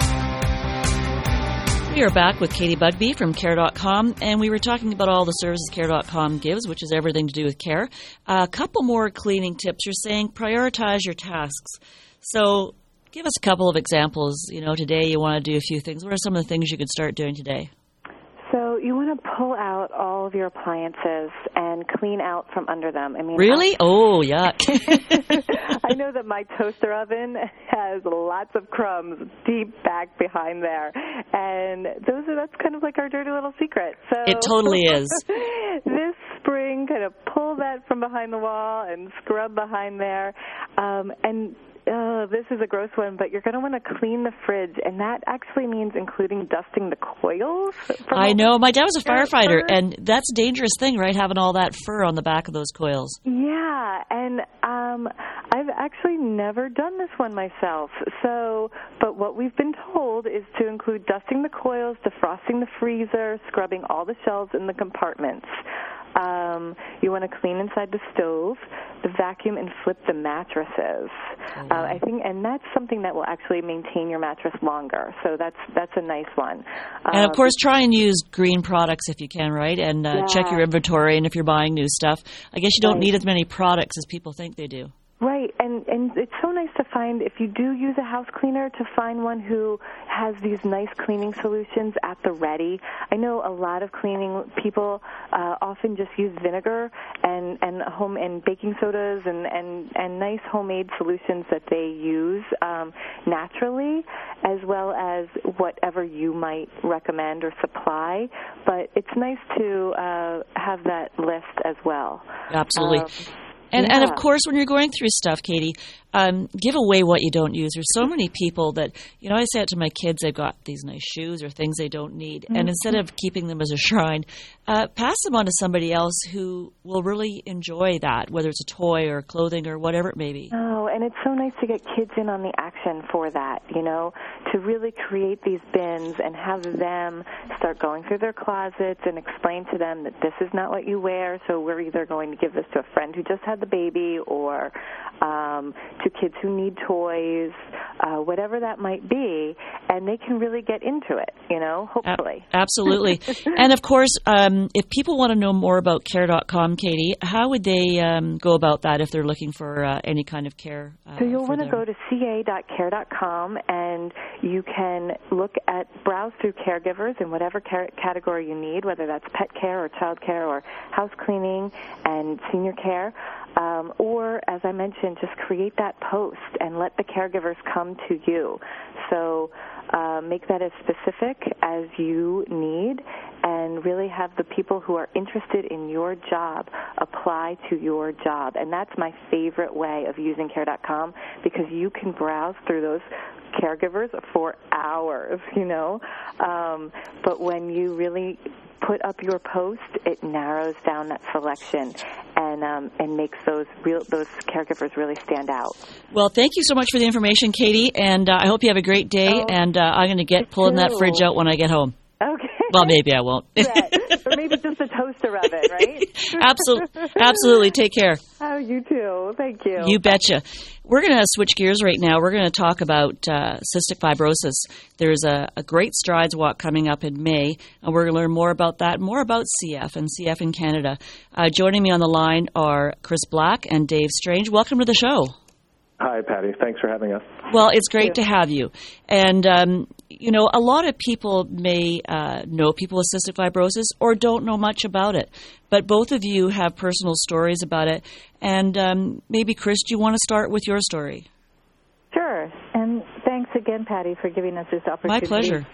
We are back with Katie Bugbee from care dot com, and we were talking about all the services care dot com gives, which is everything to do with care. A couple more cleaning tips. You're saying prioritize your tasks. So give us a couple of examples. You know, today you want to do a few things. What are some of the things you could start doing today? So you want to pull out all of your appliances and clean out from under them. I mean, really? I, oh, yuck. I know that my toaster oven has lots of crumbs deep back behind there, and those are that's kind of like our dirty little secret. So it totally is. This spring, kind of pull that from behind the wall and scrub behind there, um, and. Oh, this is a gross one, but you're going to want to clean the fridge, and that actually means including dusting the coils. I know. My dad was a firefighter, and that's a dangerous thing, right, having all that fur on the back of those coils. Yeah, and um, I've actually never done this one myself. So, but what we've been told is to include dusting the coils, defrosting the freezer, scrubbing all the shelves in the compartments. Um, you want to clean inside the stove, the vacuum, and flip the mattresses. Oh, wow. uh, I think, and that's something that will actually maintain your mattress longer. So that's that's a nice one. And um, of course, try and use green products if you can, right? And uh, yeah. check your inventory. And if you're buying new stuff, I guess you don't right. need as many products as people think they do. Right, and and it's so nice to find, if you do use a house cleaner, to find one who has these nice cleaning solutions at the ready. I know a lot of cleaning people uh, often just use vinegar and, and home and baking sodas and, and, and nice homemade solutions that they use um, naturally, as well as whatever you might recommend or supply. But it's nice to uh, have that list as well. Absolutely. Um, And, yeah. and, of course, when you're going through stuff, Katie, um, give away what you don't use. There's so many people that, you know, I say it to my kids, they've got these nice shoes or things they don't need. Mm-hmm. And instead of keeping them as a shrine, uh, pass them on to somebody else who will really enjoy that, whether it's a toy or clothing or whatever it may be. Oh, and it's so nice to get kids in on the action for that, you know, to really create these bins and have them start going through their closets and explain to them that this is not what you wear, so we're either going to give this to a friend who just had the baby or um, to kids who need toys, uh, whatever that might be, and they can really get into it, you know, hopefully. A- absolutely. And, of course, um, if people want to know more about care dot com, Katie, how would they um, go about that if they're looking for uh, any kind of care? Uh, so you'll want to them? go to c a dot care dot com, and you can look at, browse through caregivers in whatever care- category you need, whether that's pet care or child care or house cleaning and senior care. Um, or, as I mentioned, just create that post and let the caregivers come to you. So uh, make that as specific as you need and really have the people who are interested in your job apply to your job. And that's my favorite way of using care dot com, because you can browse through those caregivers for hours, you know. Um, but when you really put up your post, it narrows down that selection and um, and makes those real those caregivers really stand out. Well, thank you so much for the information, Katie, and uh, I hope you have a great day. Oh, and uh, I'm going to get pulling that fridge out when I get home. Okay. Well, maybe I won't. Right. Or maybe just a toaster oven, right? Absolutely. Absolutely. Take care. Oh, you too. Thank you. You betcha. We're going to switch gears right now. We're going to talk about uh, cystic fibrosis. There's a, a great Strides Walk coming up in May, and we're going to learn more about that, more about C F and C F in Canada. Uh, joining me on the line are Chris Black and Dave Strange. Welcome to the show. Hi, Patty. Thanks for having us. Well, it's great yeah. to have you. And, um, you know, a lot of people may uh, know people with cystic fibrosis or don't know much about it. But both of you have personal stories about it. And um, maybe, Chris, do you want to start with your story? Sure. And thanks again, Patty, for giving us this opportunity. My pleasure.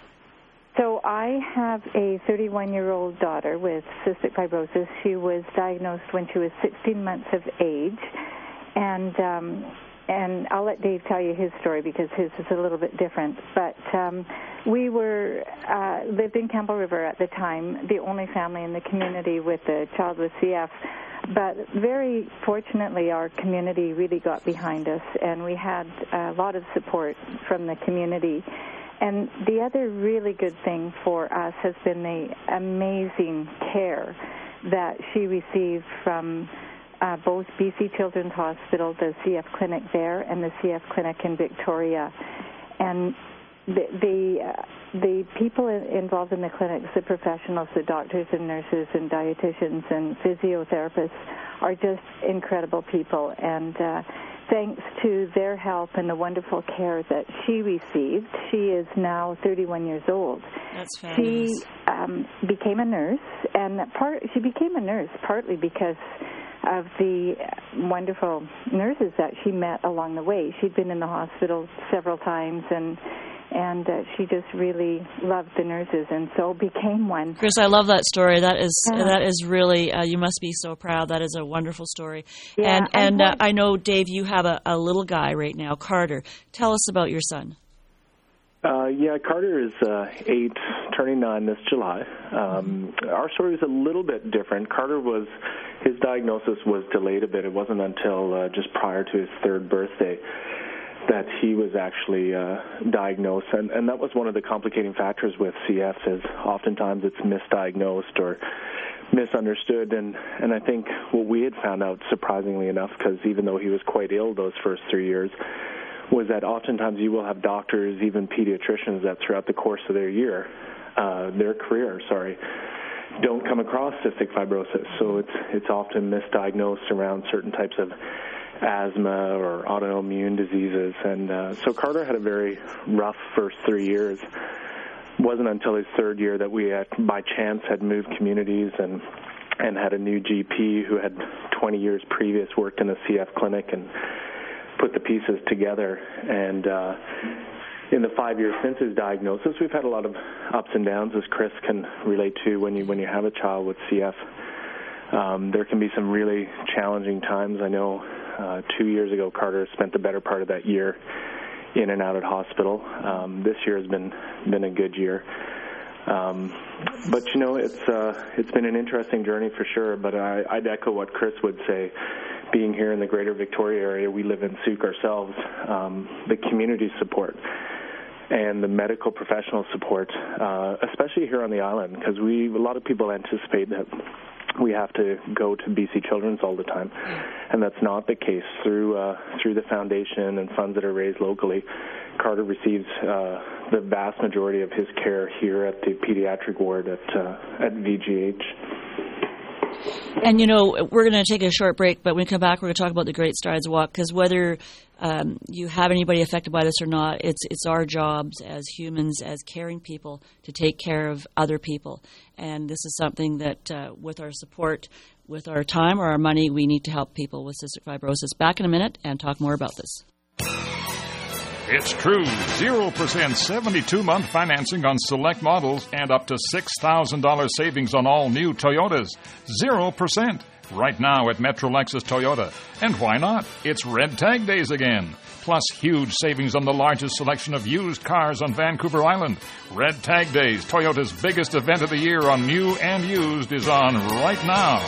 So I have a thirty-one-year-old daughter with cystic fibrosis. She was diagnosed when she was sixteen months of age. And... Um, And I'll let Dave tell you his story because his is a little bit different. But um, we were uh, lived in Campbell River at the time, the only family in the community with a child with C F. But very fortunately, our community really got behind us, and we had a lot of support from the community. And the other really good thing for us has been the amazing care that she received from Uh, both B C Children's Hospital, the C F clinic there, and the C F clinic in Victoria. And the the, uh, the people involved in the clinics, the professionals, the doctors and nurses and dietitians and physiotherapists are just incredible people. And uh, thanks to their help and the wonderful care that she received, she is now thirty-one years old. That's fabulous. She um, became a nurse, and part she became a nurse partly because of the wonderful nurses that she met along the way. She'd been in the hospital several times, and and uh, she just really loved the nurses, and so became one. Chris, I love that story. That is yeah. that is really, uh, you must be so proud. That is a wonderful story. Yeah, and and uh, I know, Dave, you have a, a little guy right now, Carter. Tell us about your son. Uh, yeah, Carter is uh, eight, turning nine this July. Um, our story is a little bit different. Carter was, his diagnosis was delayed a bit. It wasn't until uh, just prior to his third birthday that he was actually uh, diagnosed, and, and that was one of the complicating factors with C F is oftentimes it's misdiagnosed or misunderstood, and, and I think what we had found out, surprisingly enough, because even though he was quite ill those first three years, was that oftentimes you will have doctors, even pediatricians, that throughout the course of their year, uh, their career, sorry, don't come across cystic fibrosis. So it's it's often misdiagnosed around certain types of asthma or autoimmune diseases. And uh, so Carter had a very rough first three years. It wasn't until his third year that we, had, by chance, had moved communities and and had a new G P who had twenty years previous worked in a C F clinic and put the pieces together. And uh, in the five years since his diagnosis, we've had a lot of ups and downs, as Chris can relate to when you when you have a child with C F. Um, there can be some really challenging times. I know uh, two years ago, Carter spent the better part of that year in and out at hospital. Um, this year has been been a good year. Um, but, you know, it's uh, it's been an interesting journey for sure, but I, I'd echo what Chris would say. Being here in the greater Victoria area, we live in Souk ourselves, um, the community support and the medical professional support, uh, especially here on the island, because we a lot of people anticipate that we have to go to B C Children's all the time, and that's not the case. Through uh, through the foundation and funds that are raised locally, Carter receives uh, the vast majority of his care here at the pediatric ward at uh, at V G H. And, you know, we're going to take a short break, but when we come back, we're going to talk about the Great Strides Walk, because whether um, you have anybody affected by this or not, it's it's our jobs as humans, as caring people, to take care of other people. And this is something that, uh, with our support, with our time or our money, we need to help people with cystic fibrosis. Back in a minute and talk more about this. It's true. zero percent seventy-two month financing on select models and up to six thousand dollars savings on all new Toyotas. zero percent. Right now at Metro Lexus Toyota. And why not? It's Red Tag Days again. Plus huge savings on the largest selection of used cars on Vancouver Island. Red Tag Days, Toyota's biggest event of the year on new and used, is on right now.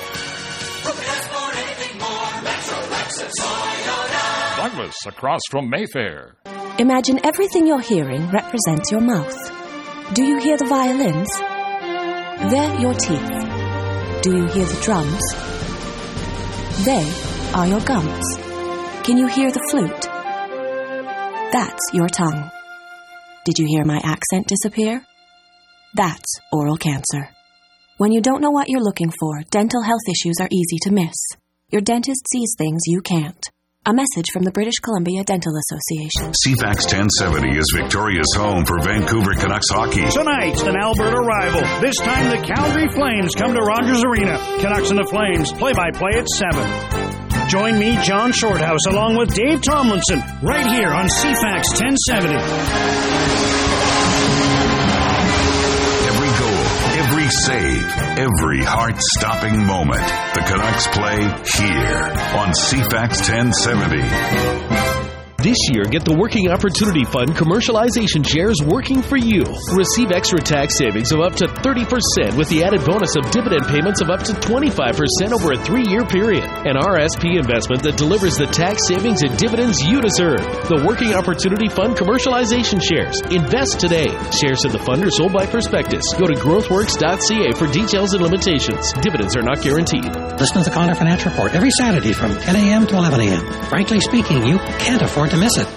Douglas, across from Mayfair. Imagine everything you're hearing represents your mouth. Do you hear the violins? They're your teeth. Do you hear the drums? They are your gums. Can you hear the flute? That's your tongue. Did you hear my accent disappear? That's oral cancer. When you don't know what you're looking for, dental health issues are easy to miss. Your dentist sees things you can't. A message from the British Columbia Dental Association. C FAX ten seventy is Victoria's home for Vancouver Canucks hockey. Tonight, an Alberta rival. This time, the Calgary Flames come to Rogers Arena. Canucks and the Flames, play-by-play at seven. Join me, John Shorthouse, along with Dave Tomlinson, right here on C FAX ten seventy. Every save, every heart-stopping moment. The Canucks play here on C FAX ten seventy. This year, get the Working Opportunity Fund commercialization shares working for you. Receive extra tax savings of up to thirty percent with the added bonus of dividend payments of up to twenty-five percent over a three-year period. An R S P investment that delivers the tax savings and dividends you deserve. The Working Opportunity Fund commercialization shares. Invest today. Shares of the fund are sold by prospectus. Go to growthworks dot c a for details and limitations. Dividends are not guaranteed. Listen to the Calder Finance Report every Saturday from ten a.m. to eleven a.m. Frankly speaking, you can't afford to miss it.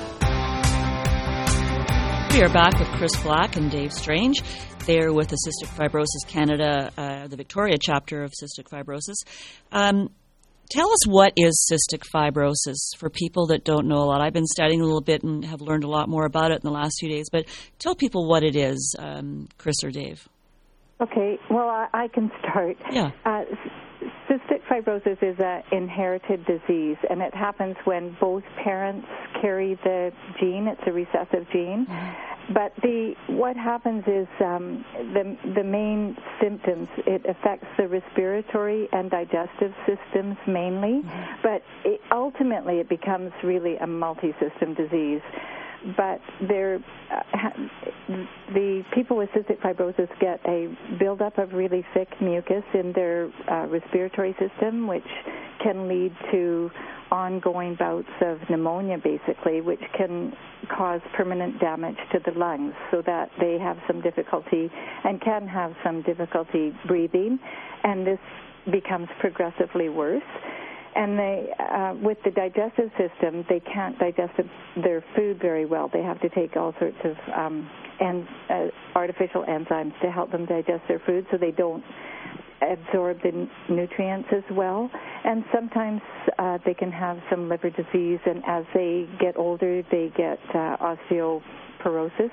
We are back with Chris Black and Dave Strange. They're with the Cystic Fibrosis Canada, uh, the Victoria chapter of Cystic Fibrosis. Um, tell us, what is cystic fibrosis for people that don't know a lot? I've been studying a little bit and have learned a lot more about it in the last few days, but tell people what it is, um, Chris or Dave. Okay, well, I, I can start. Yeah. Uh, cystic fibrosis is an inherited disease, and it happens when both parents carry the gene. It's a recessive gene. Mm-hmm. But the what happens is um, the the main symptoms, it affects the respiratory and digestive systems mainly, mm-hmm. but it, ultimately it becomes really a multi-system disease. but they're, uh, ha- the people with cystic fibrosis get a buildup of really thick mucus in their uh, respiratory system, which can lead to ongoing bouts of pneumonia, basically, which can cause permanent damage to the lungs, so that they have some difficulty and can have some difficulty breathing, and this becomes progressively worse. And they, uh, with the digestive system, they can't digest their food very well. They have to take all sorts of um, en- uh, artificial enzymes to help them digest their food, so they don't absorb the n- nutrients as well. And sometimes uh, they can have some liver disease, and as they get older, they get uh, osteoporosis.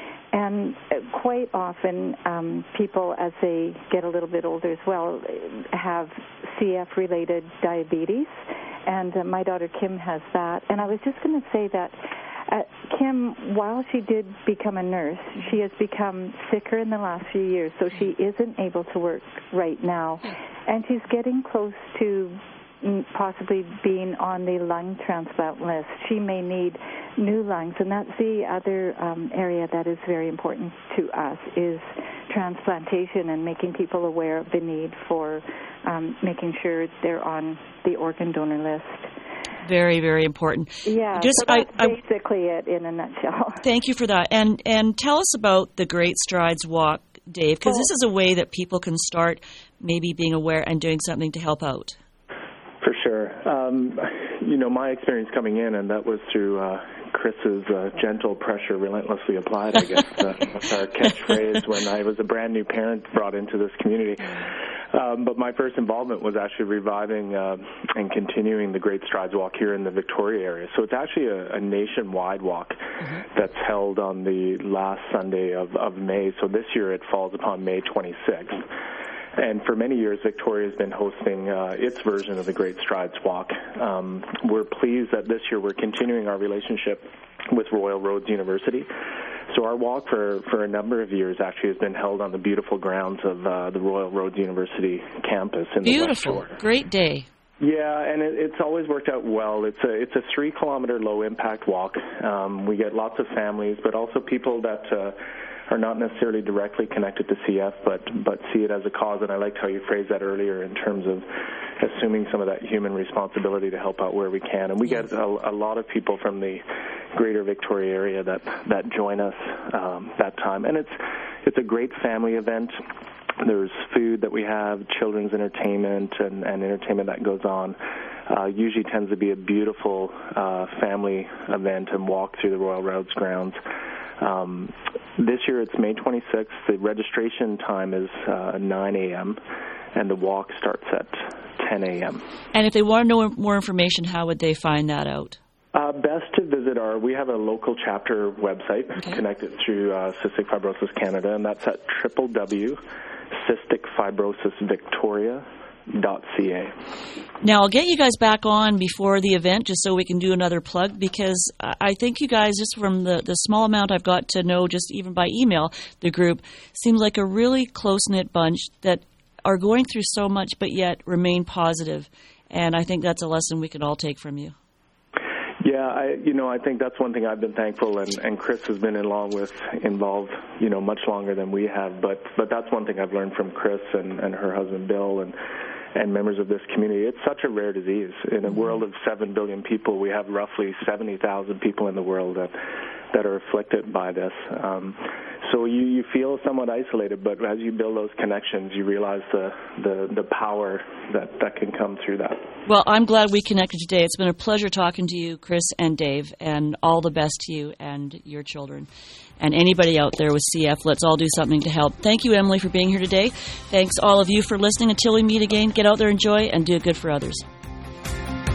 And quite often, um, people, as they get a little bit older as well, have C F-related diabetes. And uh, my daughter Kim has that. And I was just going to say that uh, Kim, while she did become a nurse, she has become sicker in the last few years, so she isn't able to work right now. And she's getting close to possibly being on the lung transplant list. She may need new lungs, and that's the other um, area that is very important to us, is transplantation and making people aware of the need for um, making sure they're on the organ donor list. Very, very important. Yeah, Just, so that's I, I, basically it in a nutshell. Thank you for that. And and tell us about the Great Strides Walk, Dave, because well, this is a way that people can start maybe being aware and doing something to help out. For sure. Um, you know, my experience coming in, and that was through uh, Chris's uh, gentle pressure relentlessly applied, I guess. uh, that's our catchphrase when I was a brand new parent brought into this community. Um, but my first involvement was actually reviving uh, and continuing the Great Strides Walk here in the Victoria area. So it's actually a, a nationwide walk mm-hmm. that's held on the last Sunday of, of May. So this year it falls upon May twenty-sixth. And for many years, Victoria has been hosting uh, its version of the Great Strides Walk. Um, we're pleased that this year we're continuing our relationship with Royal Roads University. So our walk for, for a number of years actually has been held on the beautiful grounds of uh, the Royal Roads University campus in the West Shore. Beautiful. Great day. Yeah, and it, it's always worked out well. It's a it's a three kilometer low impact walk. Um, we get lots of families, but also people that uh, are not necessarily directly connected to C F, but but see it as a cause. And I liked how you phrased that earlier in terms of assuming some of that human responsibility to help out where we can. And we get a, a lot of people from the greater Victoria area that that join us um, that time, and it's it's a great family event. There's food that we have, children's entertainment, and, and entertainment that goes on. Uh, usually tends to be a beautiful uh, family event and walk through the Royal Roads grounds. Um, this year it's May twenty-sixth. The registration time is uh, nine a.m. and the walk starts at ten a.m. And if they want to know more information, how would they find that out? Uh, best to visit our, we have a local chapter website okay. connected through uh, Cystic Fibrosis Canada, and that's at w w w dot cystic fibrosis victoria dot c a. Now, I'll get you guys back on before the event just so we can do another plug, because I think you guys, just from the, the small amount I've got to know just even by email, the group, seems like a really close-knit bunch that are going through so much but yet remain positive. And I think that's a lesson we can all take from you. Yeah, I, you know, I think that's one thing I've been thankful, and, and Chris has been along with involved, you know, much longer than we have. But but that's one thing I've learned from Chris and, and her husband Bill and and members of this community. It's such a rare disease. In a world of seven billion people, we have roughly seventy thousand people in the world that that are afflicted by this. Um, so you, you feel somewhat isolated, but as you build those connections, you realize the, the, the power that, that can come through that. Well, I'm glad we connected today. It's been a pleasure talking to you, Chris and Dave, and all the best to you and your children. And anybody out there with C F, let's all do something to help. Thank you, Emily, for being here today. Thanks all of you for listening. Until we meet again, get out there, enjoy, and do good for others.